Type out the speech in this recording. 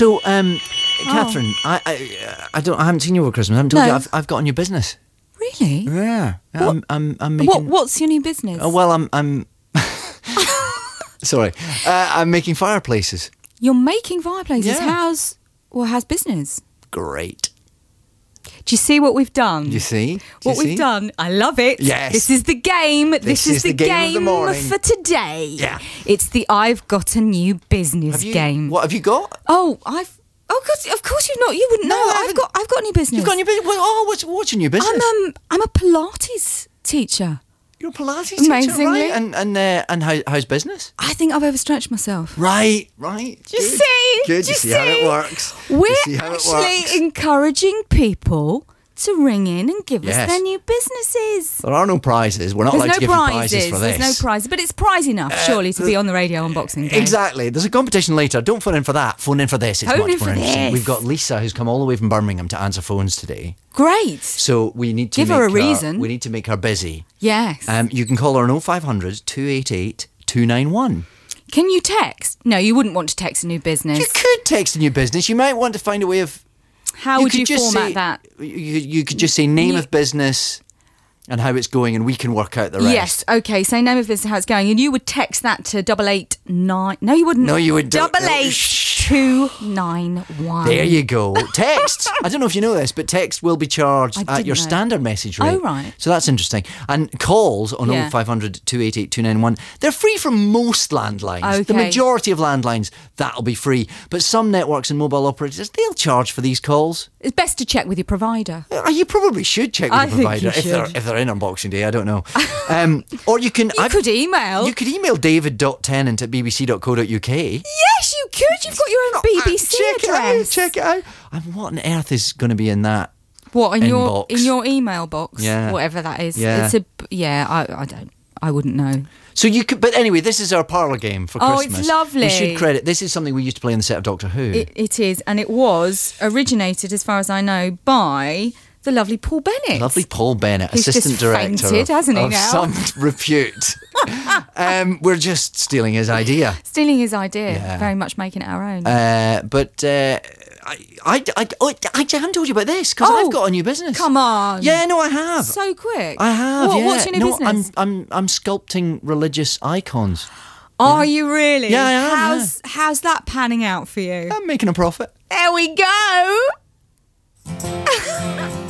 So, Catherine, I haven't seen you over Christmas. I haven't told you I've got a new business. Really? Yeah. What? I'm making. What's your new business? Oh, well, I'm. Sorry, I'm making fireplaces. You're making fireplaces. Yeah. How's business? Great. Do you see what we've done? You see? We've done? I love it. Yes. This is the game. This is the game of the morning. for today. Yeah. It's the I've got a new business game. What have you got? Oh, of course you've not. You wouldn't No, know. I I've got a new business. You've got a new business. What's your new business? I'm a Pilates teacher. You're a Pilates teacher, Amazingly. right? And how's business? I think I've overstretched myself. Right. You see? Good. You see how it works. We're actually encouraging people to ring in and give us Yes. their new businesses. There are no prizes. We're not allowed to give you prizes for this. There's no prizes, but it's prize enough, surely, to be on the radio on Boxing Day. Exactly. There's a competition later. Don't phone in for that. Phone in for this. It's Phone much in more for interesting. this. We've got Lisa, who's come all the way from Birmingham to answer phones today. Great. So we need to Give her a reason. We need to make her busy. Yes. You can call her on 0500 288 291. Can you text? No, you wouldn't want to text a new business. You could text a new business. You might want to find a way of. How would could you just format say- that? You could just say name of business and how it's going, and we can work out the rest. Yes, okay, say name of business, how it's going, and you would text that to 889. No, you wouldn't. No, you would do- 88291. There you go. Text. I don't know if you know this, but text will be charged I at didn't your know. standard message rate. Oh, right. So that's interesting. And calls on Yeah. 0500 288 291, they're free from most landlines. The Okay. majority of landlines, that'll be free. But some networks and mobile operators, they'll charge for these calls. It's best to check with your provider. You probably should check with I the think provider you if they're in on Boxing Day. I don't know. Or you can. You could email. You could email david.tennant@bbc.co.uk. Yes, you could. You've got your own BBC address. Check it out. And what on earth is going to be in that? What in Inbox. your email box? Yeah. Whatever that is. Yeah. I wouldn't know. So you could, but anyway, this is our parlour game for Oh, Christmas. it's lovely. We should credit. This is something we used to play on the set of Doctor Who. It is, and it was originated, as far as I know, by the lovely Paul Bennett. Lovely Paul Bennett, Who's assistant just director fainted, hasn't he, of now? some repute. We're just stealing his idea. Stealing his idea, Yeah. very much making it our own. But I haven't told you about this because I've got a new business. Come on. Yeah, no, I have. So quick. I have. What, yeah. What's your new business? I'm sculpting religious icons. Are you really? Yeah, I am, How's that panning out for you? I'm making a profit. There we go.